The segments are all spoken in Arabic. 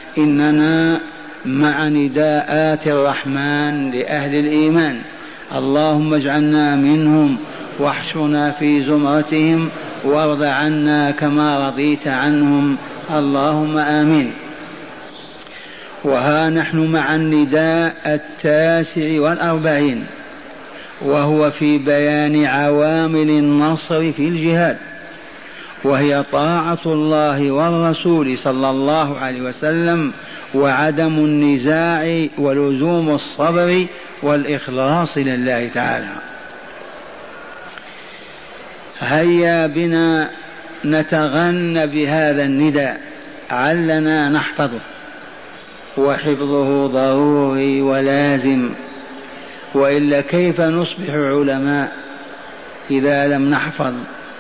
إننا مع نداءات الرحمن لأهل الإيمان: اللهم اجعلنا منهم واحشرنا في زمرتهم وارض عنا كما رضيت عنهم، اللهم آمين. وها نحن مع النداء 49، وهو في بيان عوامل النصر في الجهاد، وهي طاعة الله والرسول صلى الله عليه وسلم، وعدم النزاع، ولزوم الصبر والإخلاص لله تعالى. هيا بنا نتغنى بهذا النداء علنا نحفظه، وحفظه ضروري ولازم، وإلا كيف نصبح علماء إذا لم نحفظ؟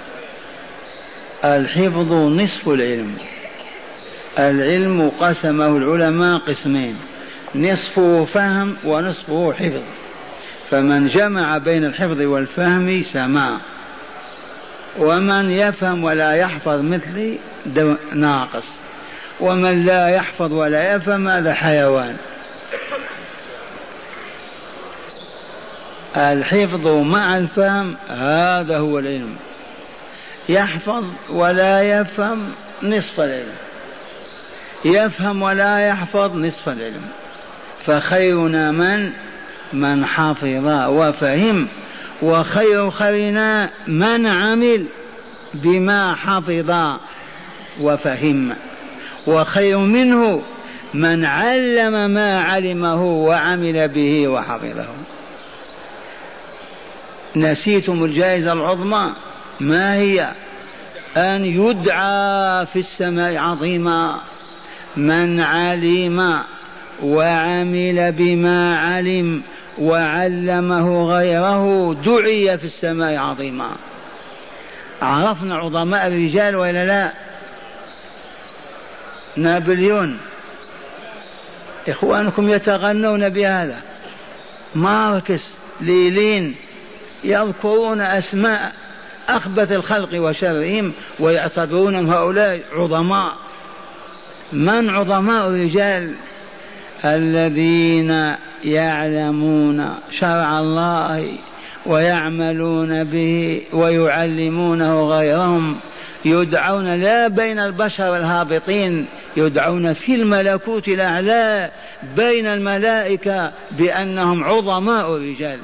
الحفظ نصف العلم. العلم قسمه العلماء قسمين: نصفه فهم ونصفه حفظ، فمن جمع بين الحفظ والفهم سمع، ومن يفهم ولا يحفظ مثلي ناقص، ومن لا يحفظ ولا يفهم هذا حيوان. الحفظ مع الفهم هذا هو العلم. يحفظ ولا يفهم نصف العلم، يفهم ولا يحفظ نصف العلم. فخيرنا من حفظ وفهم، وخير خيرنا من عمل بما حفظ وفهم، وخير منه من علم ما علمه وعمل به وحفظه. نسيتم الجائزة العظمى؟ ما هي؟ أن يدعى في السماء عظيما من علم وعمل بما علم وعلمه غيره، دعي في السماء عظيما. عرفنا عظماء الرجال ولا لا؟ نابليون، إخوانكم يتغنون بهذا. ماركس، ليلين، يذكرون أسماء أخبث الخلق وشرهم ويعتبرونهم هؤلاء عظماء. من عظماء الرجال؟ الذين يعلمون شرع الله ويعملون به ويعلمونه غيرهم، يدعون لا بين البشر الهابطين، يدعون في الملكوت الأعلى بين الملائكة بأنهم عظماء الرجال.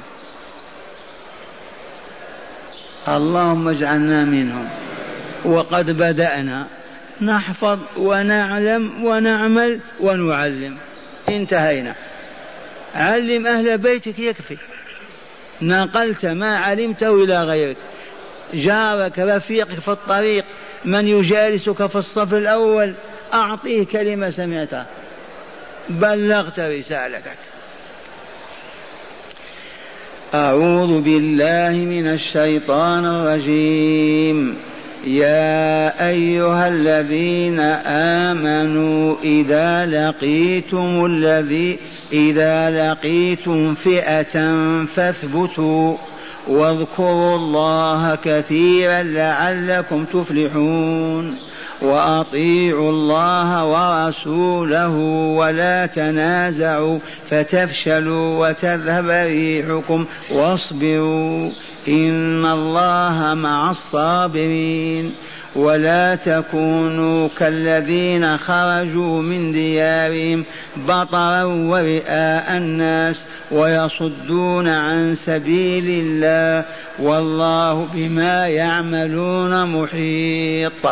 اللهم اجعلنا منهم. وقد بدأنا نحفظ ونعلم ونعمل ونعلم، انتهينا. علم أهل بيتك يكفي، نقلت ما علمته إلى غيرك. جارك، رفيقك في الطريق، من يجالسك في الصف الأول، أعطيه كلمة سمعتها، بلغت رسالتك. أعوذ بالله من الشيطان الرجيم. يا أيها الذين آمنوا إذا لقيتم فئة فاثبتوا واذكروا الله كثيرا لعلكم تفلحون، وأطيعوا الله ورسوله ولا تنازعوا فتفشلوا وتذهب ريحكم واصبروا إن الله مع الصابرين. ولا تكونوا كالذين خرجوا من ديارهم بطرا ورئاء الناس ويصدون عن سبيل الله والله بما يعملون محيط.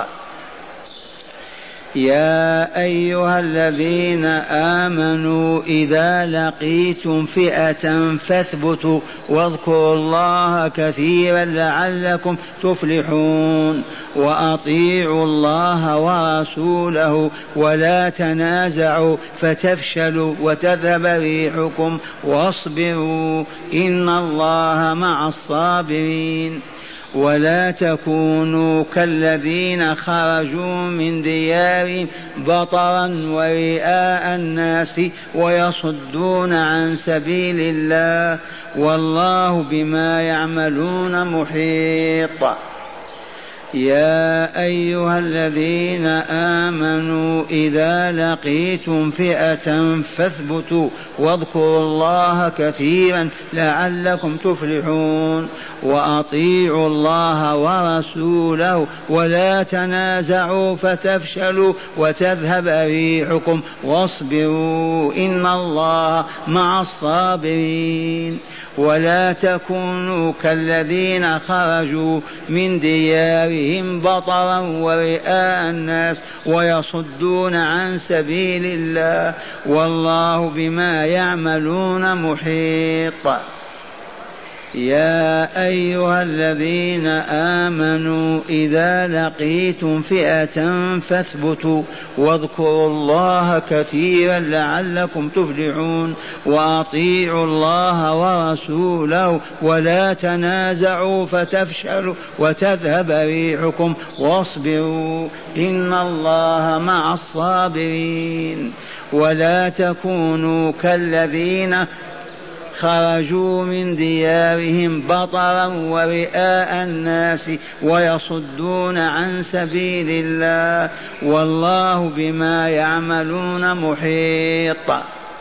يا أيها الذين آمنوا إذا لقيتم فئة فاثبتوا واذكروا الله كثيرا لعلكم تفلحون، وأطيعوا الله ورسوله ولا تنازعوا فتفشلوا وتذهب ريحكم واصبروا إن الله مع الصابرين. ولا تكونوا كالذين خرجوا من ديارهم بطرا ورئاء الناس ويصدون عن سبيل الله والله بما يعملون محيط. يا أيها الذين آمنوا إذا لقيتم فئة فاثبتوا واذكروا الله كثيرا لعلكم تفلحون وأطيعوا الله ورسوله ولا تنازعوا فتفشلوا وتذهب ريحكم واصبروا إن الله مع الصابرين ولا تكونوا كالذين خرجوا من ديارهم بطرا ورئاء الناس ويصدون عن سبيل الله والله بما يعملون محيط. يا أيها الذين آمنوا إذا لقيتم فئة فاثبتوا واذكروا الله كثيرا لعلكم تفلحون وأطيعوا الله ورسوله ولا تنازعوا فتفشلوا وتذهب ريحكم واصبروا إن الله مع الصابرين ولا تكونوا كالذين خرجوا من ديارهم بطرا ورئاء الناس ويصدون عن سبيل الله والله بما يعملون محيط.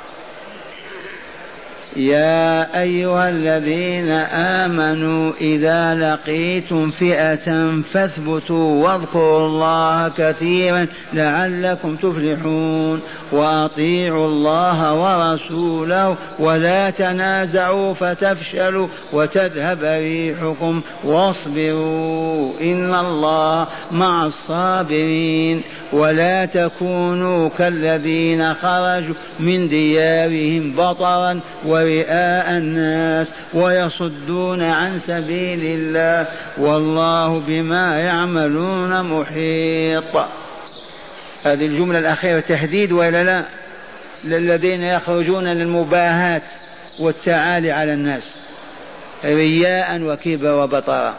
يا أيها الذين آمنوا إذا لقيتم فئة فاثبتوا واذكروا الله كثيرا لعلكم تفلحون وأطيعوا الله ورسوله ولا تنازعوا فتفشلوا وتذهب ريحكم واصبروا إن الله مع الصابرين ولا تكونوا كالذين خرجوا من ديارهم بطرا ورئاء الناس ويصدون عن سبيل الله والله بما يعملون محيط. هذه الجملة الأخيرة تهديد ولا لا للذين يخرجون للمباهات والتعالي على الناس رياء وكبر وبطرا.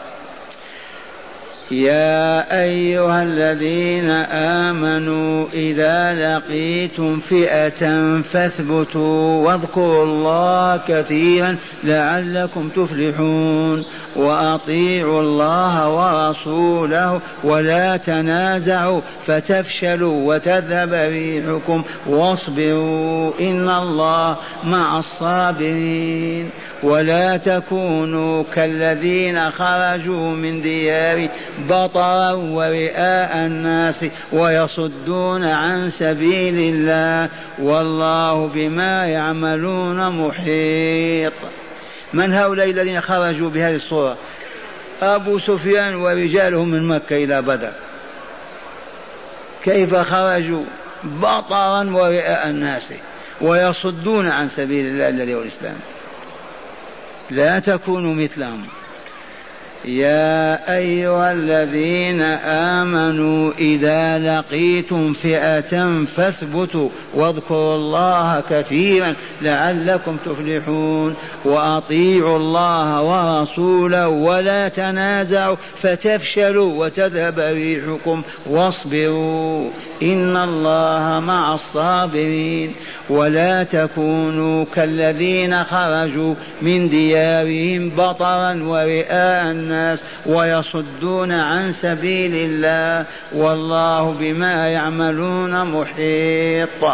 يا أيها الذين آمنوا إذا لقيتم فئة فاثبتوا واذكروا الله كثيرا لعلكم تفلحون وأطيعوا الله ورسوله ولا تنازعوا فتفشلوا وتذهب ريحكم واصبروا إن الله مع الصابرين ولا تكونوا كالذين خرجوا من ديار بطرا ورئاء الناس ويصدون عن سبيل الله والله بما يعملون محيط. من هؤلاء الذين خرجوا بهذه الصورة؟ أبو سفيان ورجالهم من مكة إلى بدر. كيف خرجوا؟ بطرا ورئاء الناس ويصدون عن سبيل الله الذي هو الإسلام. لا تكونوا مثلهم. يا أيها الذين آمنوا إذا لقيتم فئة فاثبتوا واذكروا الله كثيرا لعلكم تفلحون وأطيعوا الله ورسوله ولا تنازعوا فتفشلوا وتذهب ريحكم واصبروا إن الله مع الصابرين ولا تكونوا كالذين خرجوا من ديارهم بطرا ورئاء الناس ويصدون عن سبيل الله والله بما يعملون محيط.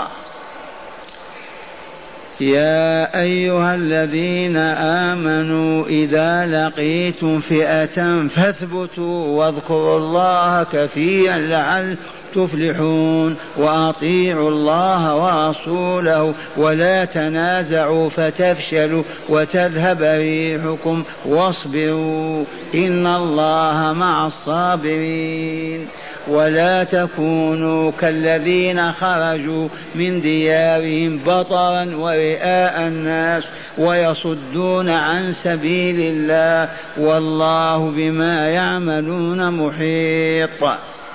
يا أيها الذين آمنوا إذا لقيتم فئة فاثبتوا واذكروا الله كثيرا لعلكم تفلحون وأطيعوا الله ورسوله ولا تنازعوا فتفشلوا وتذهب ريحكم واصبروا إن الله مع الصابرين ولا تكونوا كالذين خرجوا من ديارهم بطرا ورئاء الناس ويصدون عن سبيل الله والله بما يعملون محيط.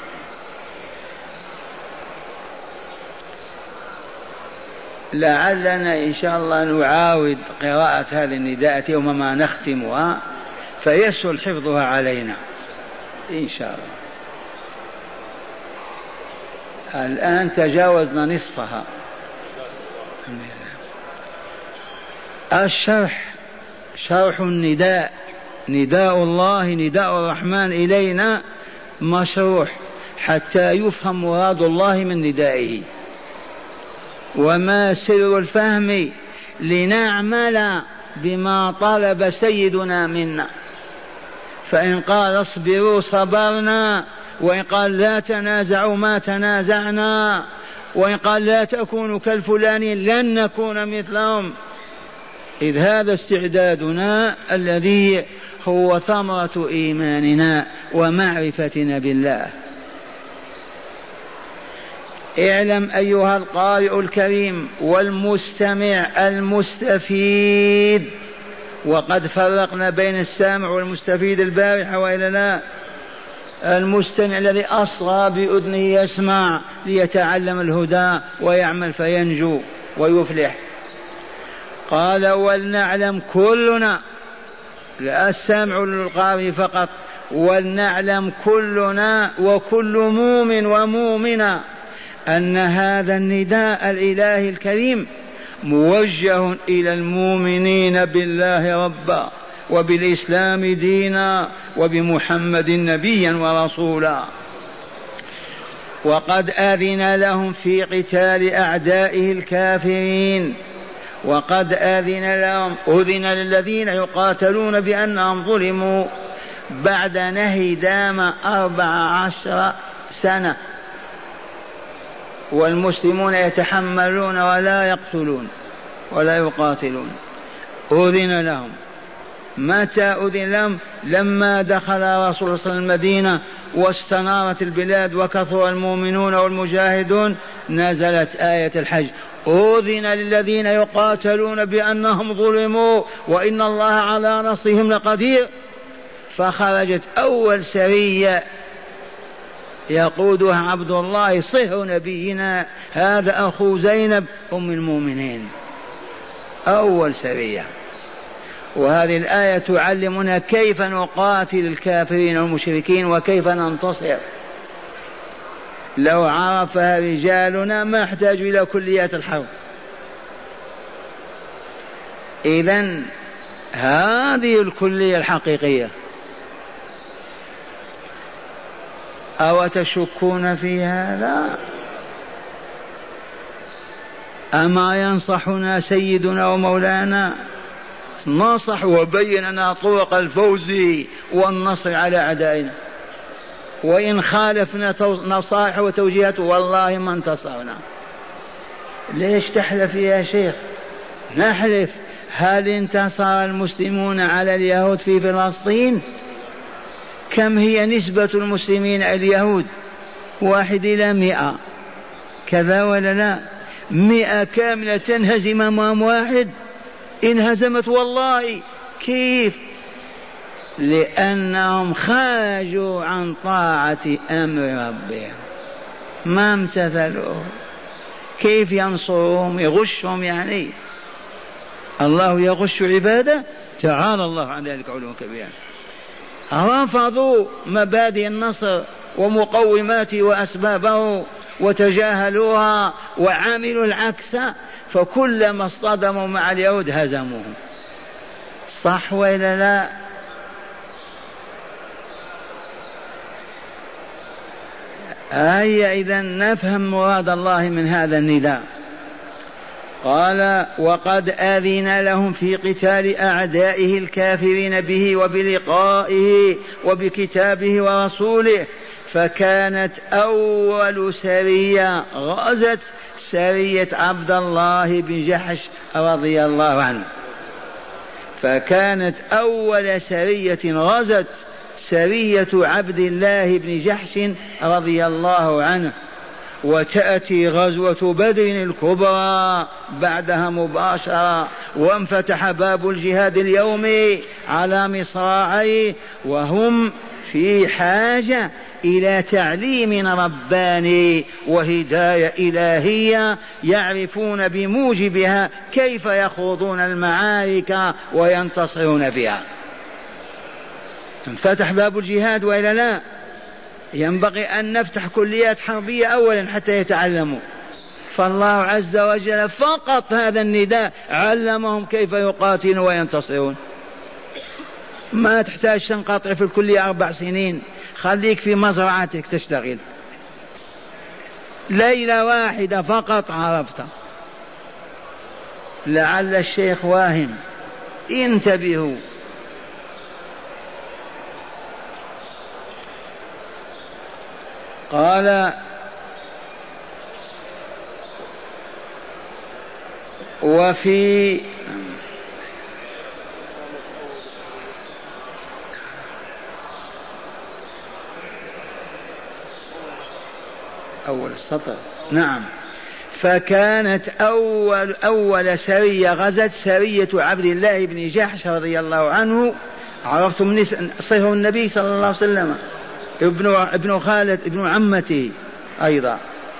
لعلنا إن شاء الله نعاود قراءة هذه النداءات يوم ما نختمها فيسهل حفظها علينا إن شاء الله. الآن تجاوزنا نصفها. الشرح شرح النداء، نداء الله نداء الرحمن إلينا مشروح حتى يفهم مراد الله من ندائه. وما سر الفهم؟ لنعمل بما طلب سيدنا منا. فإن قال اصبروا صبرنا، وإن قال لا تنازعوا ما تنازعنا، وإن قال لا تكونوا كالفلان لن نكون مثلهم. إذ هذا استعدادنا الذي هو ثمرة إيماننا ومعرفتنا بالله. اعلم أيها القارئ الكريم والمستمع المستفيد، وقد فرقنا بين السامع والمستفيد البارحة وإلا لا؟ المستمع الذي أصغى بأذنه يسمع ليتعلم الهدى ويعمل فينجو ويفلح. قال ولنعلم كلنا، لا السامع للقارئ فقط، ولنعلم كلنا وكل مؤمن ومؤمنة أن هذا النداء الإلهي الكريم موجه إلى المؤمنين بالله ربا وبالإسلام دينا وبمحمد نبيا ورسولا. وقد أذن لهم في قتال أعدائه الكافرين، وقد أذن لهم، أذن للذين يقاتلون بأنهم ظلموا بعد نهي دام 14 سنة، والمسلمون يتحملون ولا يقتلون ولا يقاتلون. أذن لهم. متى أذن لهم؟ لما دخل رسول الله صلى الله عليه وسلم المدينة واستنارت البلاد وكثر المؤمنون والمجاهدون، نزلت آية الحج: أذن للذين يقاتلون بأنهم ظلموا وإن الله على نصرهم لقدير. فخرجت أول سرية يقودها عبد الله صهر نبينا، هذا أخو زينب أم المؤمنين، أول سرية. وهذه الآية تعلمنا كيف نقاتل الكافرين والمشركين وكيف ننتصر. لو عرفها رجالنا ما احتاج إلى كليات الحرب. إذن هذه الكلية الحقيقية. أو تشكون في هذا؟ أما ينصحنا سيدنا ومولانا؟ نصح وبين لنا طرق الفوز والنصر على أعدائنا، وإن خالفنا نصائح وتوجيهات والله ما انتصرنا. ليش تحلف يا شيخ؟ نحلف. هل انتصر المسلمون على اليهود في فلسطين؟ كم هي نسبة المسلمين اليهود؟ 1:100، كذا ولا لا؟ 100 كاملة تنهزم أمام واحد؟ انهزمت والله. كيف؟ لأنهم خرجوا عن طاعة أمر ربهم، ما امتثلوا. كيف ينصرهم؟ يغشهم يعني؟ الله يغش عباده؟ تعالى الله عن ذلك علوا كبيرا. رفضوا مبادئ النصر ومقوماته وأسبابه وتجاهلوها وعملوا العكس، فكلما اصطدموا مع اليهود هزموهم. صح ولا لا؟ هيا إذن نفهم مراد الله من هذا النداء. قال وقد أذن لهم في قتال أعدائه الكافرين به وبلقائه وبكتابه ورسوله. فكانت أول سرية غزت سرية عبد الله بن جحش رضي الله عنه. فكانت أول سرية غزت سرية عبد الله بن جحش رضي الله عنه. وتأتي غزوة بدر الكبرى بعدها مباشرة، وانفتح باب الجهاد اليومي على مصراعيه، وهم في حاجة إلى تعليم رباني وهداية إلهية يعرفون بموجبها كيف يخوضون المعارك وينتصرون بها. انفتح باب الجهاد وإلا لا؟ ينبغي أن نفتح كليات حربية أولا حتى يتعلموا. فالله عز وجل فقط هذا النداء علمهم كيف يقاتلون وينتصرون. ما تحتاج تنقطع في الكلية 4 سنين، خليك في مزرعتك تشتغل، ليلة واحدة فقط عرفت. لعل الشيخ واهم، انتبهوا. قال وفي أول السطر، نعم. فكانت أول سرية غزت سرية عبد الله بن جحش رضي الله عنه، عرفتم صهر النبي صلى الله عليه وسلم، ابن خالد ابن عمته أيضا.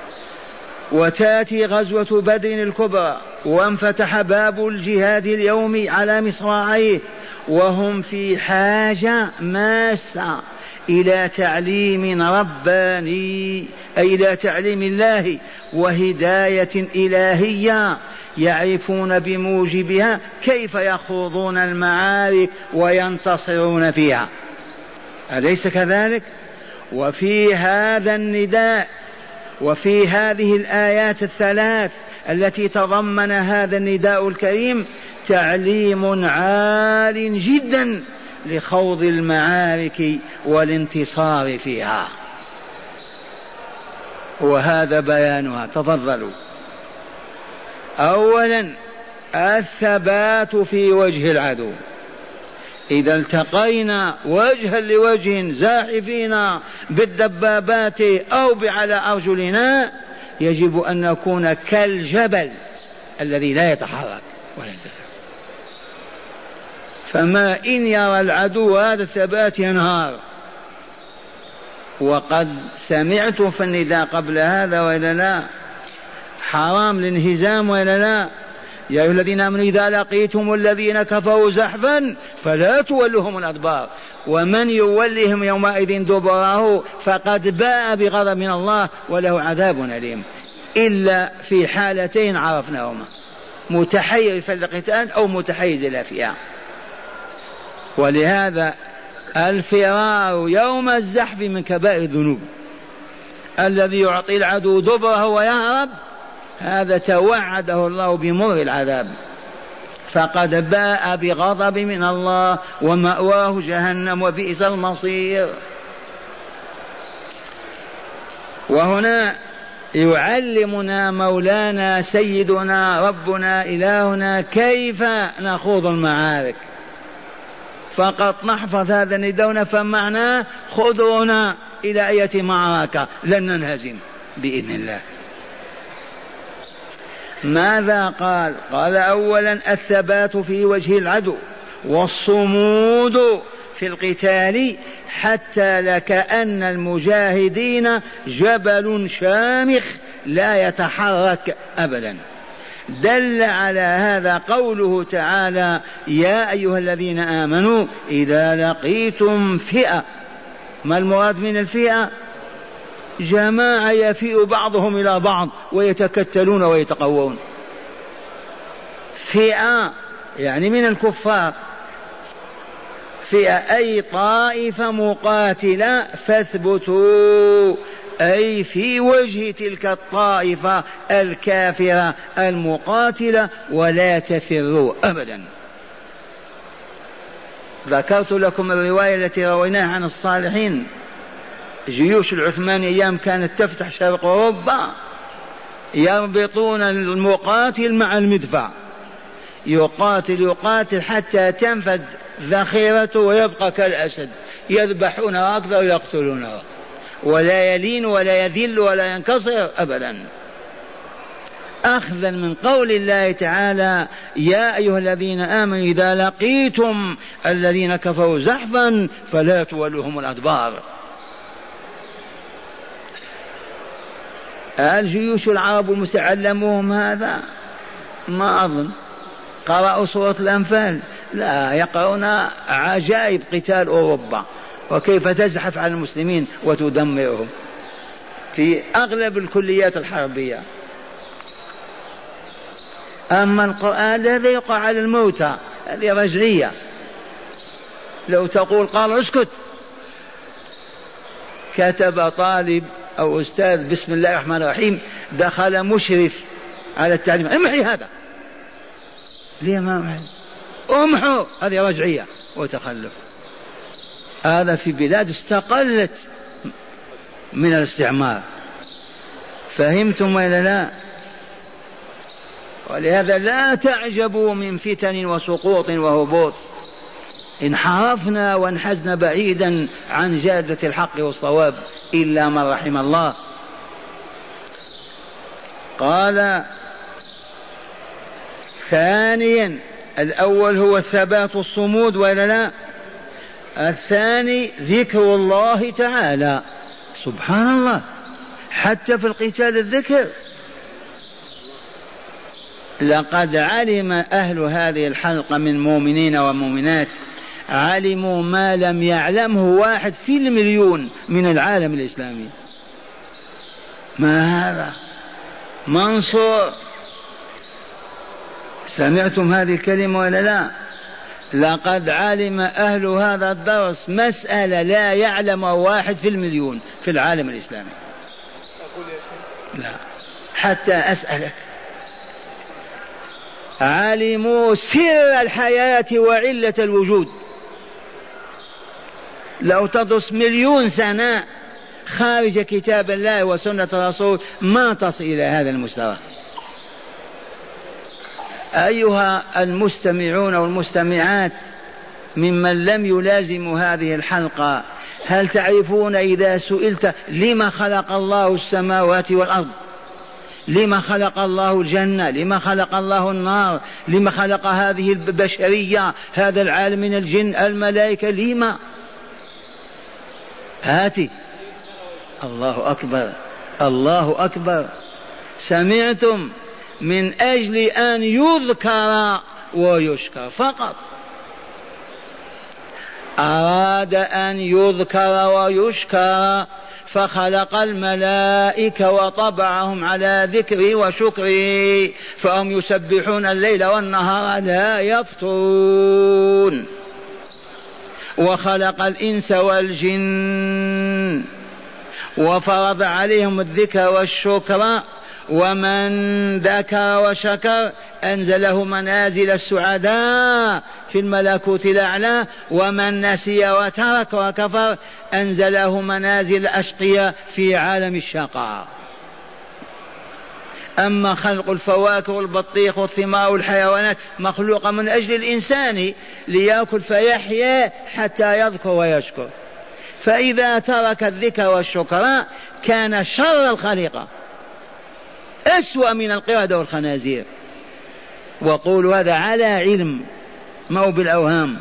وتأتي غزوة بدر الكبرى، وانفتح باب الجهاد اليوم على مصراعيه، وهم في حاجة ماسة إلى تعليم رباني، أي إلى تعليم الله وهداية إلهية يعرفون بموجبها كيف يخوضون المعارك وينتصرون فيها، أليس كذلك؟ وفي هذا النداء وفي هذه الآيات الثلاث التي تضمن هذا النداء الكريم تعليم عال جدا لخوض المعارك والانتصار فيها، وهذا بيانها. تفضلوا. أولا الثبات في وجه العدو، إذا التقينا وجها لوجه زاحفين بالدبابات أو على أرجلنا يجب أن نكون كالجبل الذي لا يتحرك ولا يزال. فما إن يرى العدو هذا الثبات ينهار. وقد سمعت في النداء قبل هذا وإلا لا؟ حرام الانهزام وإلا لا؟ يا أيها الذين آمنوا إذا لقيتم الذين كفروا زحفا فلا تولوهم الأدبار، ومن يولهم يومئذ دبره فقد باء بغضب من الله وله عذاب أليم. إلا في حالتين عرفناهما: متحيز في القتال أو متحيز إلى فئة. ولهذا الفرار يوم الزحف من كبائر الذنوب. الذي يعطي العدو دبره ويهرب هذا توعده الله بمر العذاب، فقد باء بغضب من الله ومأواه جهنم وبئس المصير. وهنا يعلمنا مولانا سيدنا ربنا إلهنا كيف نخوض المعارك. فقط نحفظ هذا النداء ونفهم معناه: خذونا إلى أية معركة لن ننهزم بإذن الله. ماذا قال؟ قال أولا الثبات في وجه العدو والصمود في القتال حتى لكأن المجاهدين جبل شامخ لا يتحرك أبدا. دل على هذا قوله تعالى: يا أيها الذين آمنوا إذا لقيتم فئة. ما المراد من الفئة؟ جماعة يفيء بعضهم إلى بعض ويتكتلون ويتقوون. فئة يعني من الكفار، فئة أي طائفة مقاتلة، فاثبتوا أي في وجه تلك الطائفة الكافرة المقاتلة ولا تفروا أبدا. ذكرت لكم الرواية التي رويناها عن الصالحين: جيوش العثمانية أيام كانت تفتح شرق أوروبا يربطون المقاتل مع المدفع، يقاتل حتى تنفد ذخيرته ويبقى كالأسد، يذبحونه أكثر ويقتلونه، ولا يلين ولا يذل ولا ينكسر أبدا، أخذا من قول الله تعالى: يا أيها الذين آمنوا إذا لقيتم الذين كفروا زحفا فلا تولوهم الأدبار. الجيوش العرب المسعلموهم هذا؟ ما أظن. قرأوا سورة الأنفال؟ لا، يقرؤون عجائب قتال أوروبا وكيف تزحف على المسلمين وتدمرهم في أغلب الكليات الحربية. أما القرآن الذي يقع على الموتى هذه رجعية. لو تقول قال اسكت كتب طالب أو أستاذ بسم الله الرحمن الرحيم، دخل مشرف على التعليم، امحي هذا. ليه ما امحي؟ امحوا، هذه رجعية وتخلف. هذا في بلاد استقلت من الاستعمار. فهمتم ولا لا؟ ولهذا لا تعجبوا من فتن وسقوط وهبوط. انحرفنا وانحزنا بعيدا عن جادة الحق والصواب إلا من رحم الله. قال ثانيا، الأول هو الثبات والصمود ولا لا؟ الثاني ذكر الله تعالى. سبحان الله، حتى في القتال الذكر. لقد علم أهل هذه الحلقة من مؤمنين ومؤمنات، علموا ما لم يعلمه 1 في المليون من العالم الإسلامي. ما هذا؟ منصور، سمعتم هذه الكلمة ولا لا؟ لقد علم أهل هذا الدرس مسألة لا يعلم 1 في المليون في العالم الإسلامي. لا، حتى أسألك، علموا سر الحياة وعلة الوجود. لو تدرس 1,000,000 سنة خارج كتاب الله وسنة الرسول ما تصل إلى هذا المستوى. أيها المستمعون والمستمعات ممن لم يلازموا هذه الحلقة، هل تعرفون إذا سئلت لما خلق الله السماوات والأرض، لما خلق الله الجنة، لما خلق الله النار، لما خلق هذه البشرية، هذا العالم من الجن الملائكة، لما؟ هاتي. الله أكبر، الله أكبر. سمعتم؟ من أجل أن يذكر ويشكر فقط. أراد أن يذكر ويشكر فخلق الملائكة وطبعهم على ذكره وشكره، فهم يسبحون الليل والنهار لا يفترون. وخلق الإنس والجن وفرض عليهم الذكر والشكر، ومن ذكر وشكر أنزله منازل السعداء في الملكوت الأعلى، ومن نسي وترك وكفر أنزله منازل الأشقياء في عالم الشقاء. أما خلق الفواكه والبطيخ والثمار والحيوانات مخلوقة من أجل الإنسان ليأكل فيحيا حتى يذكر ويشكر. فإذا ترك الذكر والشكر كان شر الخليقة، أسوأ من القردة والخنازير. وقول هذا على علم، ما هو بالأوهام.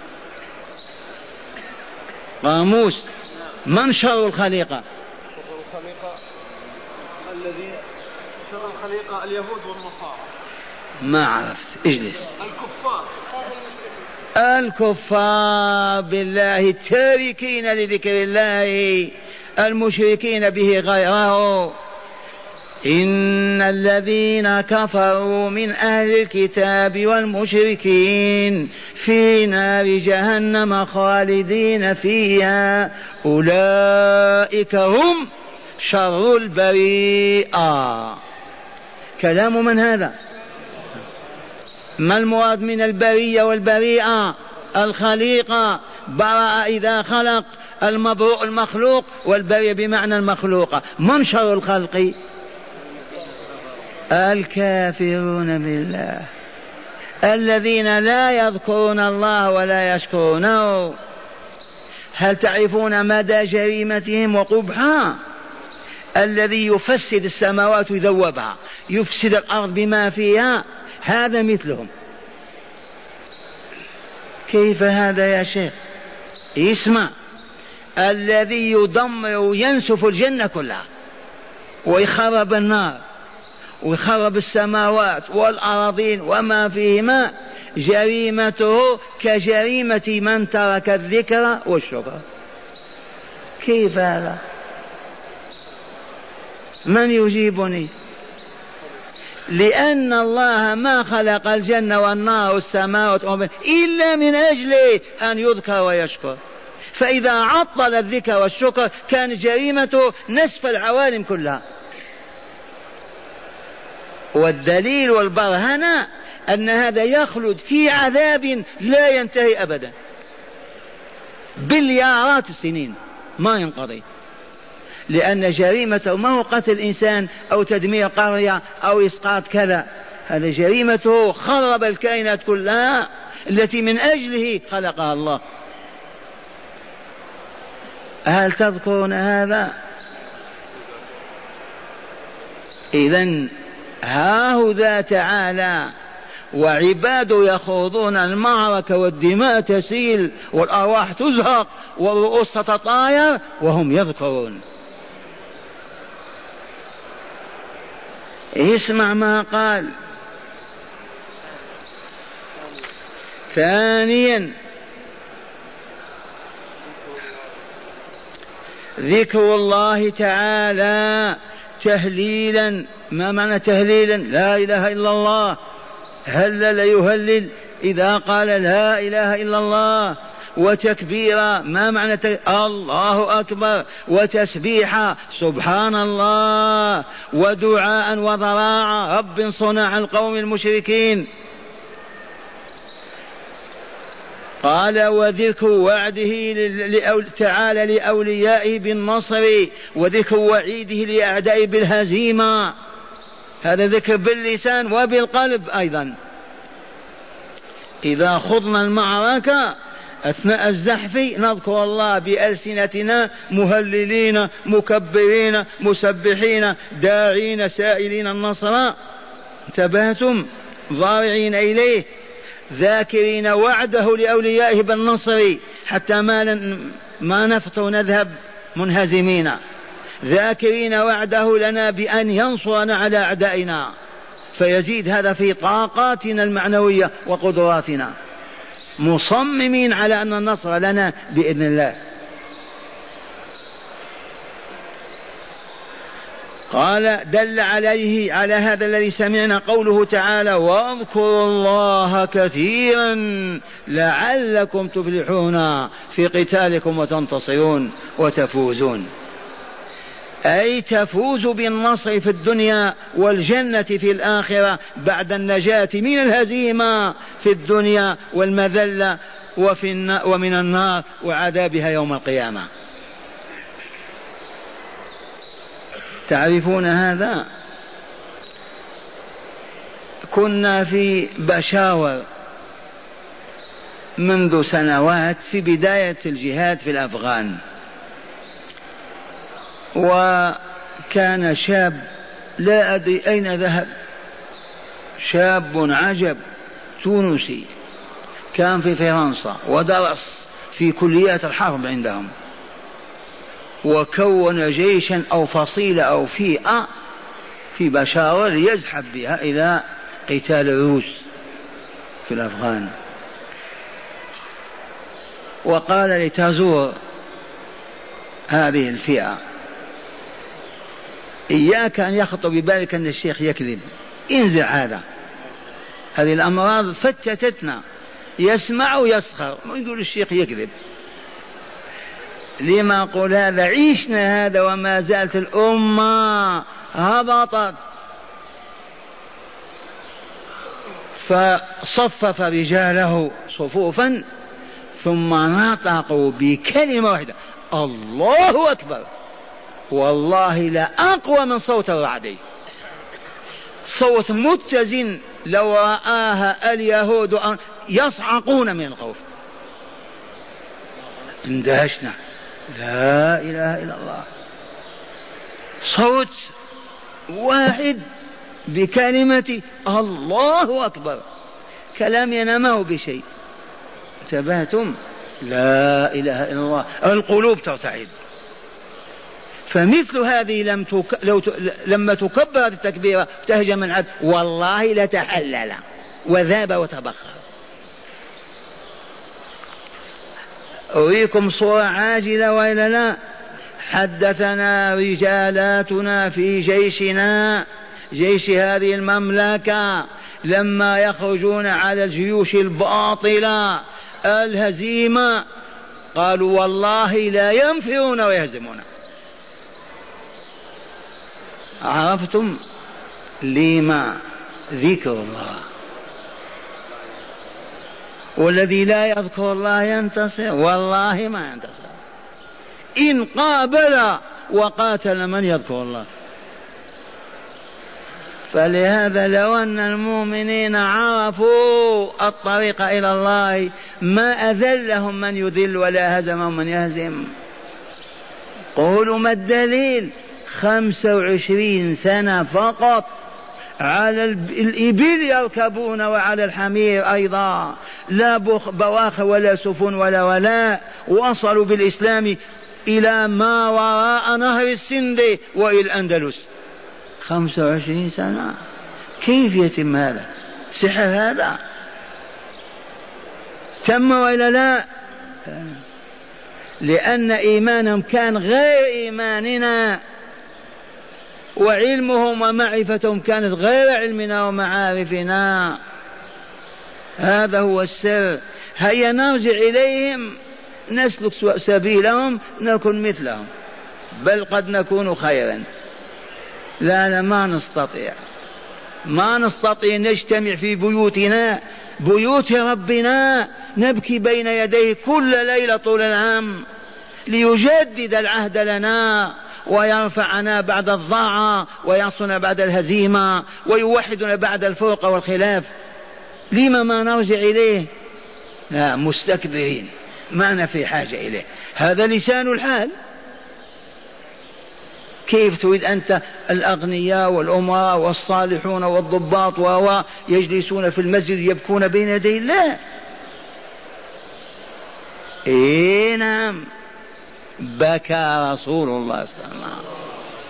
قاموس، من شر الخليقة؟ الذي شر الخليقة اليهود والنصارى. ما عرفت، اجلس. الكفار بالله، التاركين لذكر الله، المشركين به غيره. إن الذين كفروا من أهل الكتاب والمشركين في نار جهنم خالدين فيها أولئك هم شر البريئة. كلام من هذا؟ ما المراد من البرية والبريئة؟ الخليقة، برأ إذا خلق، المبروء المخلوق، والبرية بمعنى المخلوقة. من شر الخلق؟ الكافرون بالله، الذين لا يذكرون الله ولا يشكرونه. هل تعرفون مدى جريمتهم وقبحها؟ الذي يفسد السماوات ويذوبها، يفسد الأرض بما فيها، هذا مثلهم. كيف هذا يا شيخ؟ اسمع، الذي يدمر وينسف الجنة كلها ويخرب النار ويخرب السماوات والأراضين وما فيهما، جريمته كجريمة من ترك الذكر والشكر. كيف هذا؟ من يجيبني؟ لأن الله ما خلق الجنة والنار والسماوات إلا من أجل أن يذكر ويشكر. فإذا عطل الذكر والشكر كان جريمته نصف العوالم كلها. والدليل والبرهنة أن هذا يخلد في عذاب لا ينتهي أبدا بليارات السنين ما ينقضي، لأن جريمته ما هو قتل إنسان أو تدمير قرية أو إسقاط كذا، هذا جريمته خرب الكائنات كلها التي من أجله خلقها الله. هل تذكرون هذا؟ إذن هاهذا تعالى وعباد يخوضون المعركة والدماء تسيل والأرواح تزهق والرؤوس تتطاير وهم يذكرون. اسمع ما قال. ثانيا ذكر الله تعالى تهليلا. ما معنى تهليلا؟ لا إله إلا الله، هلل يهلل إذا قال لا إله إلا الله. وتكبيرا، ما معنى الله أكبر. وتسبيحا سبحان الله. ودعاء وضراعا رب صنع القوم المشركين. قال وذكر وعده تعالى لأوليائه بالنصر وذكر وعيده لأعدائه بالهزيمة، هذا ذكر باللسان وبالقلب أيضا. إذا خضنا المعركة أثناء الزحف نذكر الله بألسنتنا مهللين مكبرين مسبحين داعين سائلين النصر، انتبهتم؟ ضارعين إليه ذاكرين وعده لأوليائه بالنصر حتى ما نفط نذهب منهزمين، ذاكرين وعده لنا بأن ينصرنا على أعدائنا، فيزيد هذا في طاقاتنا المعنوية وقدراتنا، مصممين على أن النصر لنا بإذن الله. قال دل عليه على هذا الذي سمعنا قوله تعالى واذكروا الله كثيرا لعلكم تفلحون في قتالكم وتنتصرون وتفوزون، أي تفوز بالنصر في الدنيا والجنة في الآخرة بعد النجاة من الهزيمة في الدنيا والمذلة ومن النار وعذابها يوم القيامة. تعرفون هذا؟ كنا في بشاور منذ سنوات في بداية الجهاد في الأفغان، وكان شاب لا أدري أين ذهب، شاب عجب تونسي كان في فرنسا ودرس في كليات الحرب عندهم، وكون جيشا أو فصيلة أو فئة في بشاور ليزحف بها إلى قتال الروس في الأفغان. وقال لتزور هذه الفئة إياك أن يخطر ببالك أن الشيخ يكذب، انزع هذه الأمراض فتتتنا، يسمع ويسخر ويقول الشيخ يكذب. لما أقول هذا؟ عيشنا هذا وما زالت الأمة هبطت. فصفف رجاله صفوفا ثم نطقوا بكلمة واحدة الله أكبر، والله لا أقوى من صوت الرعد، صوت متزن لو رآها اليهود يصعقون من الخوف. اندهشنا، لا إله إلا الله، صوت واحد بكلمة الله أكبر، كلام ينامه بشيء. انتبهتم؟ لا إله إلا الله، القلوب ترتعد. فمثل هذه لما تكبر التكبيرة تهجم من عد والله لتحلل وذاب وتبخر. أريكم صورة عاجلة وإلا لا؟ حدثنا رجالاتنا في جيشنا، جيش هذه المملكة، لما يخرجون على الجيوش الباطلة الهزيمة قالوا والله لا ينفرون ويهزمون. عرفتم لما؟ ذكر الله، والذي لا يذكر الله ينتصر؟ والله ما ينتصر. إن قابل وقاتل من يذكر الله. فلهذا لو أن المؤمنين عرفوا الطريق إلى الله ما أذلهم من يذل ولا هزمهم من يهزم. قولوا ما الدليل؟ 25 سنة فقط على الإبل يركبون وعلى الحمير أيضا، لا بواخر ولا سفن ولا وصلوا بالإسلام إلى ما وراء نهر السند وإلى الأندلس. 25 سنة كيف يتم هذا؟ سحر هذا؟ تم وإلا لا؟ لأن إيمانهم كان غير إيماننا، وعلمهم ومعرفتهم كانت غير علمنا ومعارفنا. هذا هو السر. هيا نرجع إليهم نسلك سبيلهم نكن مثلهم، بل قد نكون خيرا. لا ما نستطيع نجتمع في بيوتنا بيوت ربنا نبكي بين يديه كل ليلة طول العام ليجدد العهد لنا ويرفعنا بعد الضاعة ويعصنا بعد الهزيمة ويوحدنا بعد الفرقة والخلاف. لما ما نرجع إليه؟ لا، مستكبرين، ما في حاجة إليه. هذا لسان الحال. كيف تريد أنت الأغنياء والأمراء والصالحون والضباط يجلسون في المسجد يبكون بين يدي الله؟ إيه نعم، بكى رسول الله صلى الله عليه وسلم.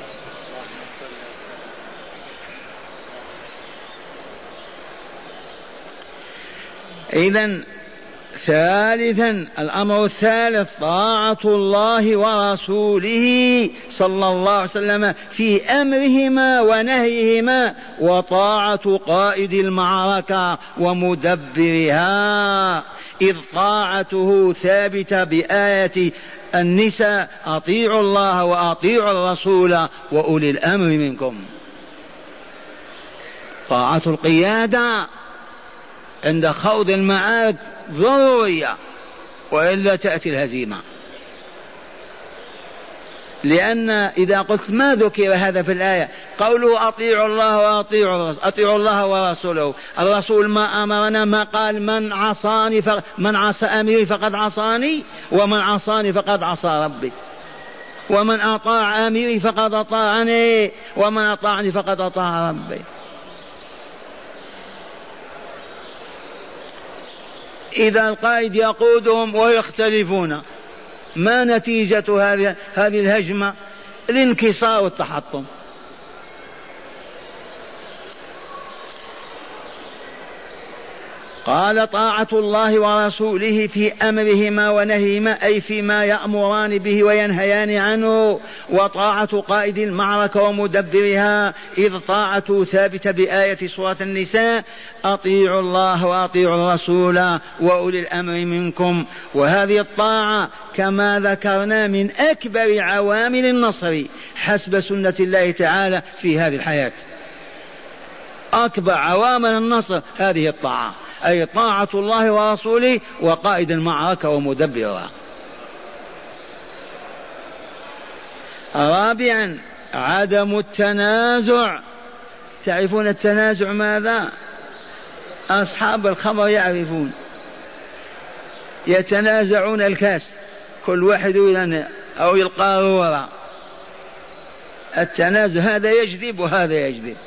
إذن ثالثا، الأمر الثالث طاعة الله ورسوله صلى الله عليه وسلم في أمرهما ونهيهما، وطاعة قائد المعركة ومدبرها، إذ طاعته ثابتة بآية النساء: أطيعوا الله وأطيعوا الرسول وأولي الأمر منكم. طاعة القيادة عند خوض المعارك ضرورية، وإلا تأتي الهزيمة. لأن إذا قلت ما ذكر هذا في الآية، قوله أطيعوا الله وأطيعوا الرسول، أطيعوا الله ورسوله. الرسول ما أمرنا، ما قال من عصى أمري فقد عصاني، ومن عصاني فقد عصى ربي، ومن أطاع أمري فقد أطاعني، ومن أطاعني فقد أطاع ربي. إذا القائد يقودهم ويختلفون، ما نتيجة هذه الهجمة؟ الانكسار والتحطم. قال: طاعة الله ورسوله في أمرهما ونهيهما، أي فيما يأمران به وينهيان عنه، وطاعة قائد المعركة ومدبرها، إذ طاعته ثابتة بآية سورة النساء: أطيعوا الله وأطيعوا الرسول وأولي الأمر منكم. وهذه الطاعة كما ذكرنا من أكبر عوامل النصر حسب سنة الله تعالى في هذه الحياة. أكبر عوامل النصر هذه الطاعة، أي طاعة الله ورسوله وقائد المعركة ومدبرها. رابعا، عدم التنازع. تعرفون التنازع ماذا؟ أصحاب الخمر يعرفون، يتنازعون الكاس، كل واحد أو القارورة. التنازع هذا يجذب وهذا يجذب.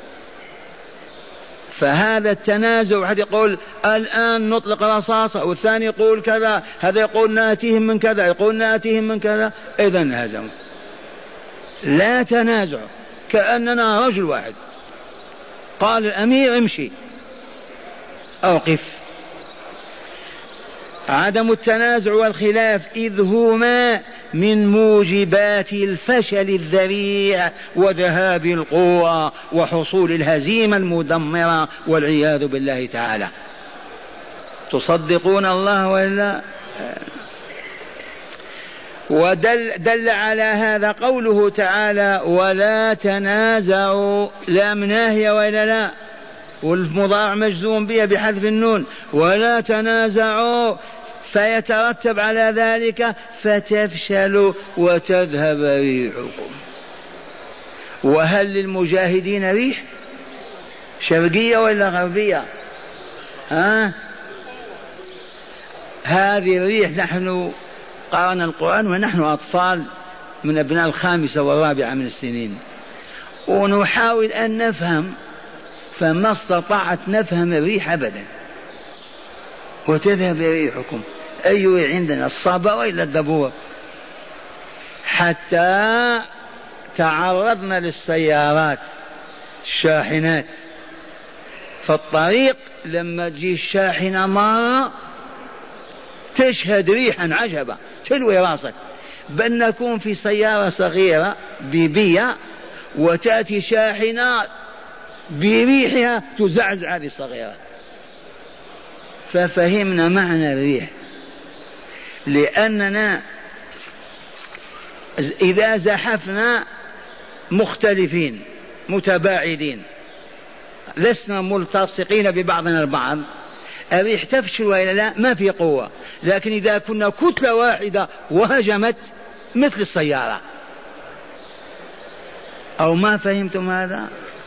فهذا التنازع، واحد يقول الآن نطلق رصاصة، والثاني يقول كذا، هذا يقول ناتيهم من كذا، يقول ناتيهم من كذا، إذن هزموا. لا تنازع، كأننا رجل واحد. قال الأمير امشي، أوقف. عدم التنازع والخلاف إذ هما من موجبات الفشل الذريع وذهاب القوة وحصول الهزيمة المدمرة والعياذ بالله تعالى. تصدقون الله ولا؟ ودل على هذا قوله تعالى ولا تنازعوا، لام ناهية وإلا لا، والمضارع مجزوم بها بحذف النون، ولا تنازعوا فيترتب على ذلك فتفشلوا وتذهب ريحكم. وهل للمجاهدين ريح شرقية ولا غربية؟ هذه الريح، نحن قرأنا القرآن ونحن أطفال من أبناء 5 و4 من السنين، ونحاول أن نفهم، فما استطعت نفهم الريح أبدا. وتذهب ريحكم، أي ريح عندنا، الصبا وإلا الدبور؟ حتى تعرضنا للسيارات الشاحنات فالطريق، لما تجي الشاحنة مرة تشهد ريحا عجبا تلوي راسك، بل نكون في سيارة صغيرة بيبية وتأتي شاحنة بريحها تزعزع هذه الصغيرة. ففهمنا معنى الريح، لأننا إذا زحفنا مختلفين متباعدين لسنا ملتصقين ببعضنا البعض، الريح تفشل وإلا لا؟ ما في قوة. لكن إذا كنا كتلة واحدة وهجمت مثل السيارة. أو ما فهمتم هذا؟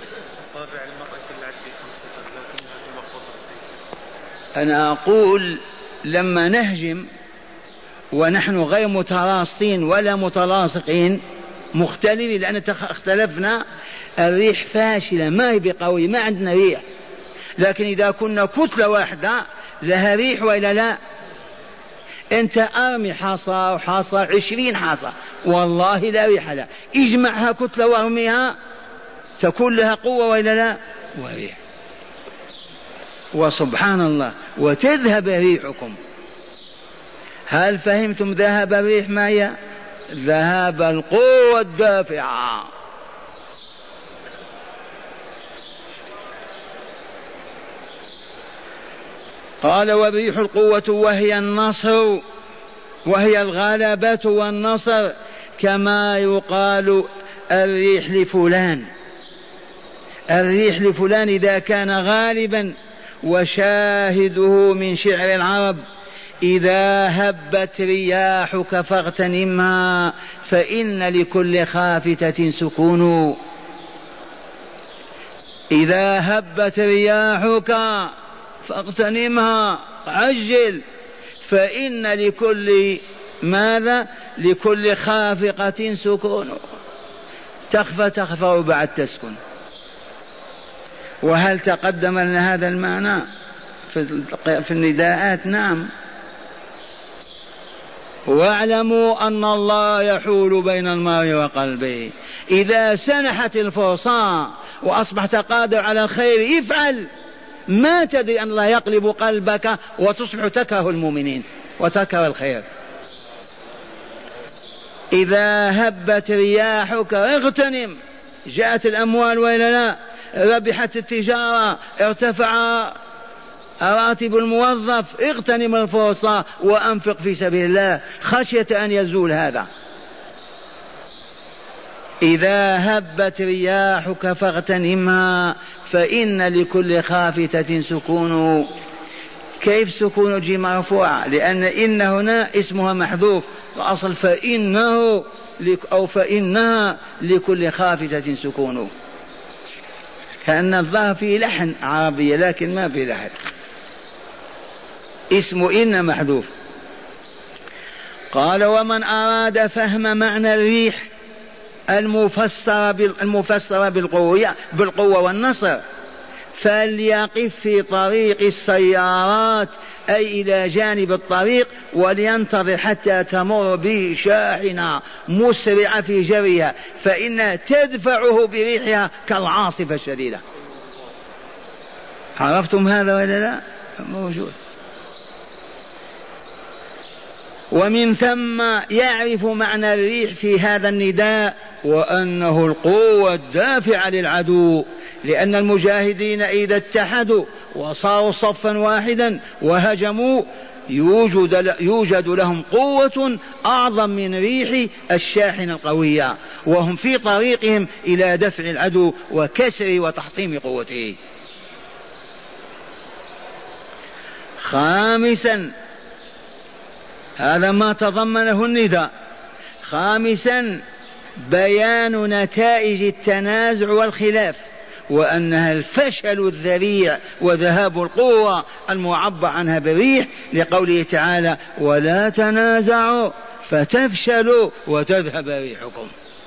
أنا أقول لما نهجم ونحن غير متراصين ولا متلاصقين مختلفين، لأن اختلفنا، الريح فاشلة، ما هي بقوي، ما عندنا ريح. لكن إذا كنا كتلة واحدة لها ريح وإلا لا؟ أنت أرمي حصى وحصى 20 حصى والله لا ريح لها، اجمعها كتلة وارميها تكون لها قوة وإلا لا؟ وريح. وسبحان الله وتذهب ريحكم. هل فهمتم ذهب الريح ما هي؟ ذهاب القوة الدافعة. قال والريح القوة وهي النصر، وهي الغلبة والنصر، كما يقال الريح لفلان. الريح لفلان إذا كان غالبا. وشاهده من شعر العرب إذا هبت رياحك فاغتنمها فإن لكل خافتة سكون. إذا هبت رياحك فاغتنمها، عجل، فإن لكل ماذا؟ لكل خافقة سكون. تخفى تخفى وبعد تسكن. وهل تقدم لنا هذا المعنى في النداءات؟ نعم. واعلموا أن الله يحول بين المرء وقلبه. إذا سنحت الفرصة وأصبحت قادر على الخير افعل، ما تدري أن الله يقلب قلبك وتصبح تكره المؤمنين وتكره الخير. إذا هبت رياحك اغتنم. جاءت الأموال وإلا لا؟ ربحت التجارة، ارتفع راتب الموظف، اغتنم الفرصة وأنفق في سبيل الله خشية أن يزول هذا. إذا هبت رياحك فاغتنمها فإن لكل خافتة سكون. كيف سكون جي مرفوعة؟ لأن إن هنا اسمها محذوف، وأصل فإنه أو فإنها لكل خافتة سكون. كأن الظاهر فيه لحن عربية لكن ما فيه لحن، اسم إن محذوف. قال ومن أراد فهم معنى الريح المفسرة بالقوة والنصر فليقف في طريق السيارات، أي إلى جانب الطريق، ولينتظر حتى تمر به شاحنة مسرعة في جريها، فإنها تدفعه بريحها كالعاصفة الشديدة. عرفتم هذا ولا لا؟ موجود. ومن ثم يعرف معنى الريح في هذا النداء وأنه القوة الدافعة للعدو، لأن المجاهدين إذا اتحدوا وصاروا صفا واحدا وهجموا يوجد لهم قوة أعظم من ريح الشاحن القوية، وهم في طريقهم إلى دفع العدو وكسر وتحطيم قوته. خامسا، هذا ما تضمنه النداء. خامسا، بيان نتائج التنازع والخلاف، وأنها الفشل الذريع وذهاب القوة المعبر عنها بالريح، لقوله تعالى: ولا تنازعوا فتفشلوا وتذهب ريحكم.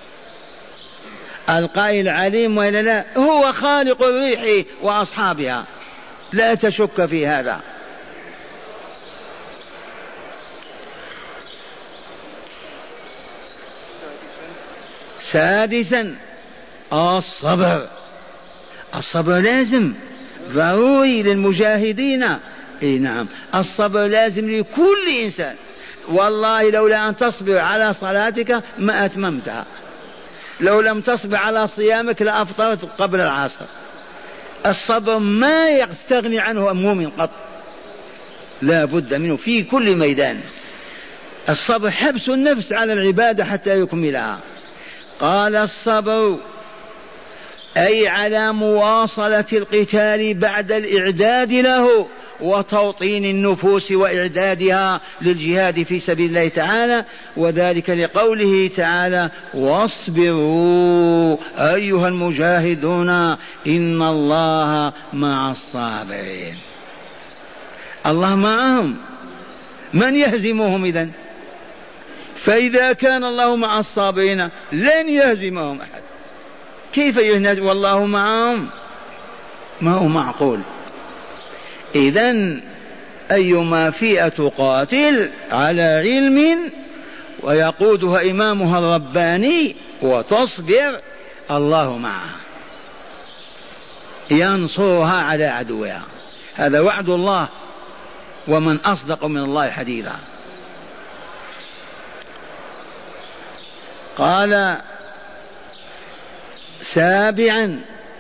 القائل عليم وإلا لا؟ هو خالق الريح وأصحابها، لا تشك في هذا. سادسا، الصبر. الصبر لازم ضروري للمجاهدين. اي نعم، الصبر لازم لكل انسان. والله لولا ان تصبر على صلاتك ما اتممتها، لو لم تصبر على صيامك لافطرت قبل العصر. الصبر ما يستغني عنه مؤمن قط، لا بد منه في كل ميدان. الصبر حبس النفس على العبادة حتى يكملها. قال: الصبر أي على مواصلة القتال بعد الإعداد له وتوطين النفوس وإعدادها للجهاد في سبيل الله تعالى، وذلك لقوله تعالى: واصبروا أيها المجاهدون إن الله مع الصابرين. الله معهم، من يهزمهم إذن؟ فإذا كان الله مع الصابرين لن يهزمهم أحد. كيف يهزم والله معهم؟ ما هو معقول. إذن أيما فئة تقاتل على علم ويقودها إمامها الرباني وتصبر، الله معها ينصرها على عدوها. هذا وعد الله، ومن أصدق من الله حديثا. قال: سابعا،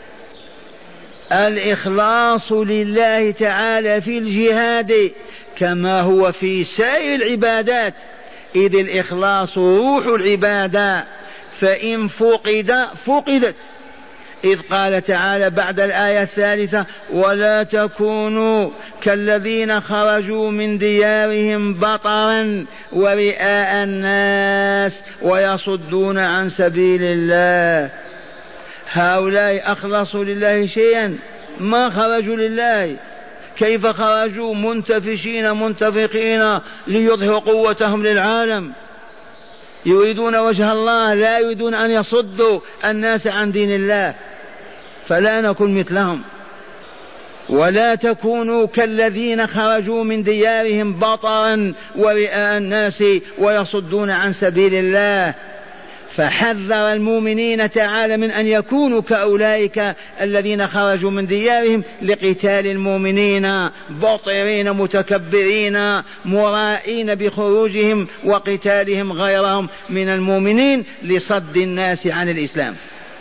الإخلاص لله تعالى في الجهاد كما هو في سائر العبادات، إذ الإخلاص روح العبادة، فإن فقدت، إذ قال تعالى بعد الآية الثالثة: ولا تكونوا كالذين خرجوا من ديارهم بطرا ورئاء الناس ويصدون عن سبيل الله. هؤلاء أخلصوا لله شيئا؟ ما خرجوا لله. كيف خرجوا؟ منتفشين منتفقين ليظهروا قوتهم للعالم، يريدون وجه الله، لا يريدون أن يصدوا الناس عن دين الله، فلا نكن مثلهم. ولا تكونوا كالذين خرجوا من ديارهم بطرا ورئاء الناس ويصدون عن سبيل الله، فحذر المؤمنين تعالى من أن يكونوا كأولئك الذين خرجوا من ديارهم لقتال المؤمنين، بطرين متكبرين مرائين بخروجهم وقتالهم غيرهم من المؤمنين لصد الناس عن الإسلام.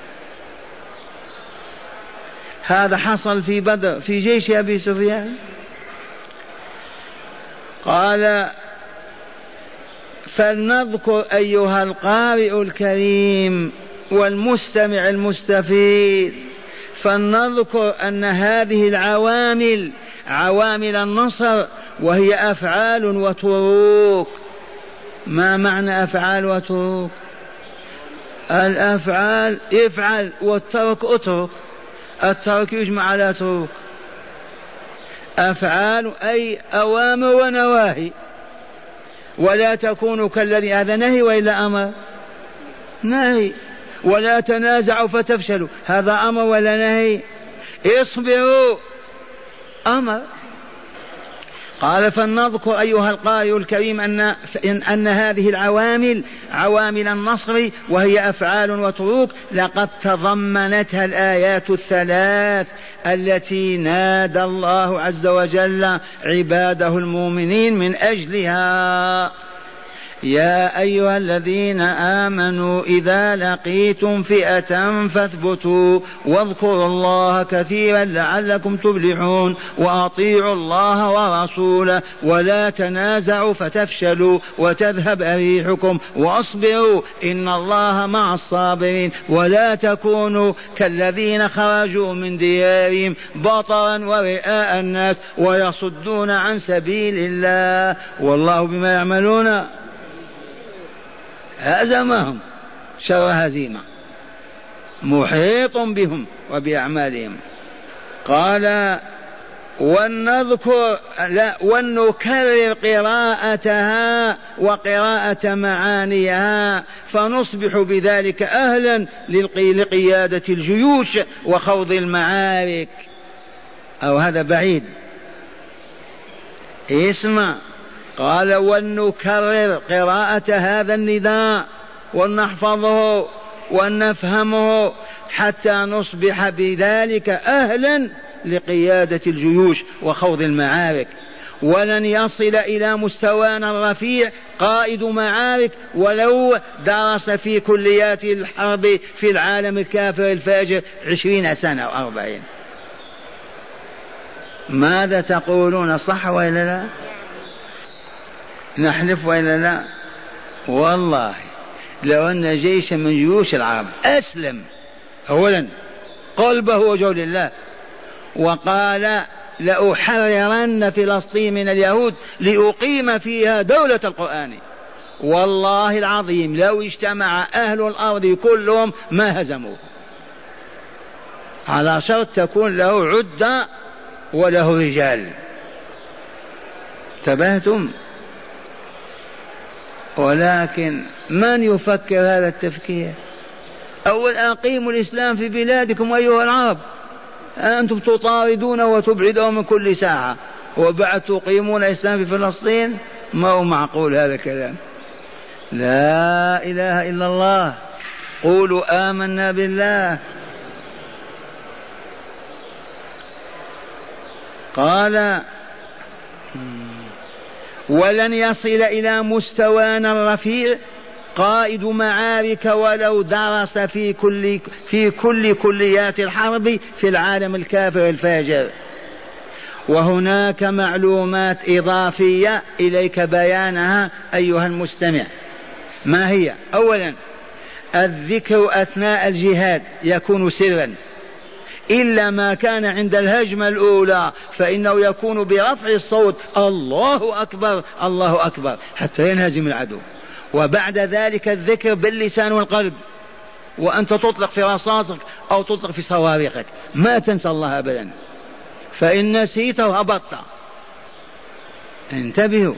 هذا حصل في بدر في جيش أبي سفيان. قال: فلنذكر أيها القارئ الكريم والمستمع المستفيد، فلنذكر أن هذه العوامل عوامل النصر، وهي أفعال وتروك. ما معنى أفعال وتروك؟ الأفعال افعل والترك اترك، الترك يجمع على تروك. أفعال أي أوامر ونواهي. ولا تكونوا كالذي، هذا نهي وإلا أمر؟ نهي. ولا تنازعوا فتفشلوا، هذا أمر ولا نهي؟ اصبروا، أمر. قال: فلنذكر أيها القارئ الكريم أن هذه العوامل عوامل النصر، وهي أفعال وتروك، لقد تضمنتها الآيات الثلاث التي نادى الله عز وجل عباده المؤمنين من أجلها. يا أيها الذين آمنوا إذا لقيتم فئة فاثبتوا واذكروا الله كثيرا لعلكم تفلحون وأطيعوا الله ورسوله ولا تنازعوا فتفشلوا وتذهب ريحكم واصبروا إن الله مع الصابرين ولا تكونوا كالذين خرجوا من ديارهم بطرا ورئاء الناس ويصدون عن سبيل الله والله بما يعملون هزمهم شر هزيمة محيط بهم وبأعمالهم. قال ونكرر قراءتها وقراءة معانيها فنصبح بذلك أهلا لقيادة الجيوش وخوض المعارك. أو هذا بعيد اسمع. قال ونكرر قراءة هذا النداء ونحفظه ونفهمه حتى نصبح بذلك أهلا لقيادة الجيوش وخوض المعارك. ولن يصل إلى مستوانا الرفيع قائد معارك ولو درس في كليات الحرب في العالم الكافر الفاجر 20 سنة أو 40. ماذا تقولون؟ صح وإلا لا؟ نحلف وإلا لا؟ والله لو أن جيشا من جيوش العرب أسلم أولا قلبه وجهه لله وقال لأحررن فلسطين من اليهود لأقيم فيها دولة القرآن، والله العظيم لو اجتمع أهل الأرض كلهم ما هزموه، على شرط تكون له عدة وله رجال. انتبهتم؟ ولكن من يفكر هذا التفكير؟ أول أقيموا الإسلام في بلادكم أيها العرب، أنتم تطاردونه وتبعدونه من كل ساعة وبعد تقيمون الإسلام في فلسطين؟ ما هو معقول هذا الكلام. لا إله إلا الله. قولوا آمنا بالله. قال ولن يصل إلى مستوانا الرفيع قائد معارك ولو درس في كل كليات الحرب في العالم الكافر الفاجر. وهناك معلومات إضافية إليك بيانها أيها المستمع. ما هي؟ أولا الذكر أثناء الجهاد يكون سرا إلا ما كان عند الهجمة الأولى فإنه يكون برفع الصوت الله أكبر الله أكبر حتى ينهزم العدو، وبعد ذلك الذكر باللسان والقلب، وأنت تطلق في رصاصك أو تطلق في صواريخك ما تنسى الله أبدا، فإن نسيته هبطت. انتبهوا.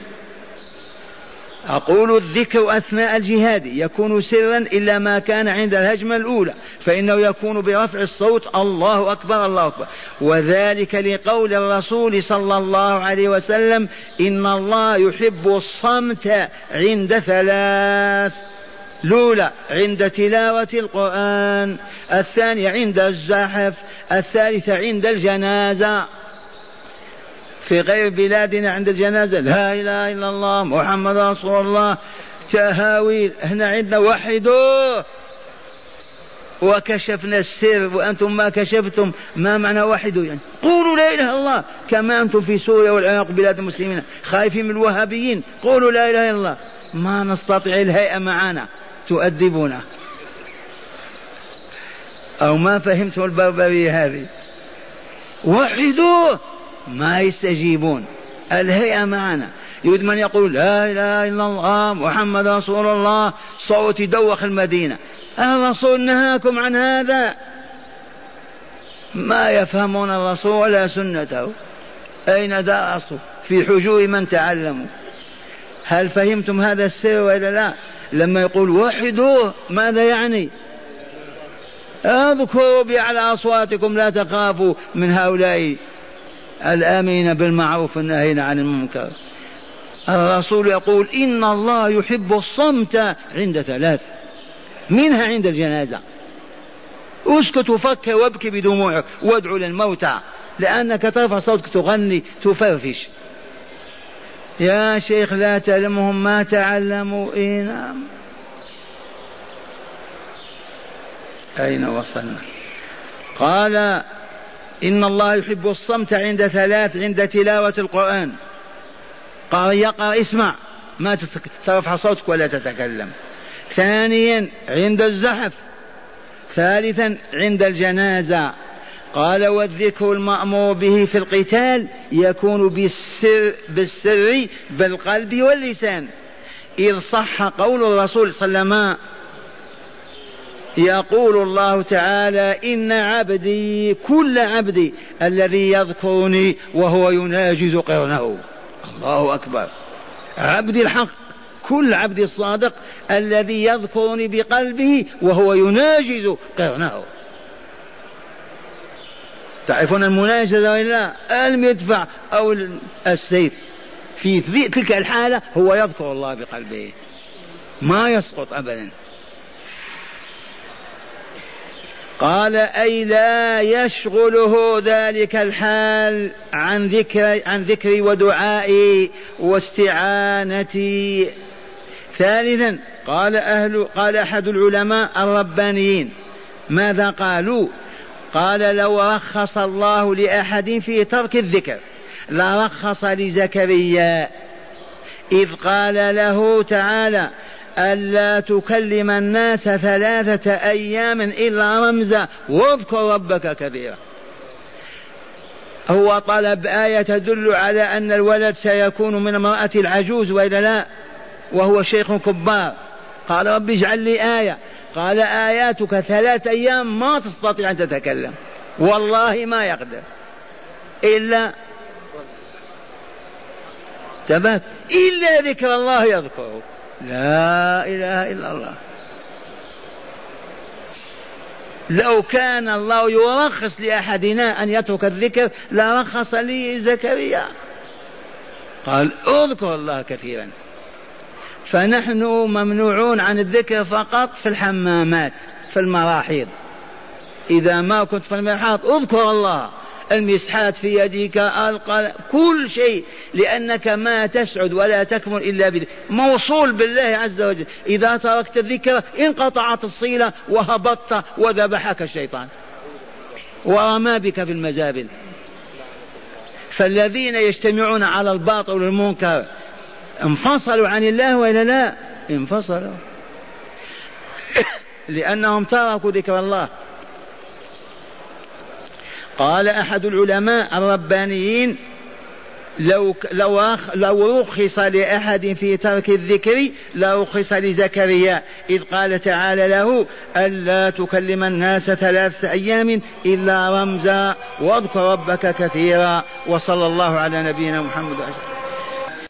أقول الذكر أثناء الجهاد يكون سرا إلا ما كان عند الهجمة الأولى فإنه يكون برفع الصوت الله أكبر الله أكبر، وذلك لقول الرسول صلى الله عليه وسلم إن الله يحب الصمت عند ثلاث: الأولى عند تلاوة القرآن، الثانية عند الزحف، الثالثة عند الجنازة. في غير بلادنا عند الجنازة لا إله إلا الله محمد رسول الله تهاويل، هنا عندنا وحدوه وكشفنا السر وأنتم ما كشفتم. ما معنى وحدوه؟ يعني قولوا لا إله إلا الله كما أنتم في سوريا والعراق بلاد المسلمين خايفين من الوهابيين، قولوا لا إله إلا الله. ما نستطيع الهيئة معنا تؤدبنا، أو ما فهمتم البربرية هذه؟ وحدوه ما يستجيبون. الهيئة معنا يريد من يقول لا إله إلا الله محمد رسول الله صوت يدوخ المدينة. الرسول نهاكم عن هذا. ما يفهمون الرسول ولا سنته. أين درسوا؟ في حجور من تعلموا. هل فهمتم هذا السر ولا لا؟ لما يقول وحدوه ماذا يعني؟ اذكروا بأعلى أصواتكم لا تخافوا من هؤلاء الآمرين بالمعروف والناهين عن المنكر. الرسول يقول إن الله يحب الصمت عند ثلاث، منها عند الجنازة. اسكت وفكر وابكي بدموعك وادعو للموتى، لأنك ترفع صوتك تغني تفرفش. يا شيخ لا تعلمهم ما تعلموا. نعم. أين وصلنا؟ قال إن الله يحب الصمت عند ثلاث: عند تلاوة القرآن، قال يقرأ اسمع ما ترفع صوتك ولا تتكلم. ثانيا عند الزحف. ثالثا عند الجنازة. قال والذكر المأمور به في القتال يكون بالسر بالقلب واللسان، إذ صح قول الرسول صلى الله عليه وسلم يقول الله تعالى إن عبدي كل عبدي الذي يذكرني وهو يناجز قرنه. الله أكبر. عبدي الحق كل عبد الصادق الذي يذكرني بقلبه وهو يناجز قرنه. تعرفون المناجزة ولا المدفع أو السيف؟ في تلك الحالة هو يذكر الله بقلبه ما يسقط أبدا. قال أي لا يشغله ذلك الحال عن ذكري ودعائي واستعانتي. ثالثا قال أحد العلماء الربانيين ماذا قالوا؟ قال لو رخص الله لأحد في ترك الذكر لرخص لزكريا إذ قال له تعالى ألا تكلم الناس 3 أيام إلا رمزا واذكر ربك كثيرا. هو طلب آية تدل على أن الولد سيكون من امرأة العجوز وإلا لا وهو شيخ كبار. قال رب اجعل لي آية. قال آياتك 3 أيام ما تستطيع أن تتكلم والله ما يقدر إلا ثبات إلا ذكر الله يذكره. لا إله إلا الله. لو كان الله يرخص لأحدنا أن يترك الذكر لرخص لي زكريا. قال اذكر الله كثيرا. فنحن ممنوعون عن الذكر فقط في الحمامات في المراحيض. إذا ما كنت في المرحاض اذكر الله، المسحات في يديك القلم كل شيء، لأنك ما تسعد ولا تكمل إلا بذلك موصول بالله عز وجل. إذا تركت الذكر انقطعت الصلة وهبطت وذبحك الشيطان ورمى بك في المزابل. فالذين يجتمعون على الباطل والمنكر انفصلوا عن الله وإلا لا؟ انفصلوا لأنهم تركوا ذكر الله. قال أحد العلماء الربانيين لو رخص لأحد في ترك الذكر لرخص لزكريا إذ قال تعالى له ألا تكلم الناس 3 أيام إلا رمزا واذكر ربك كثيرا. وصلى الله على نبينا محمد وسلم.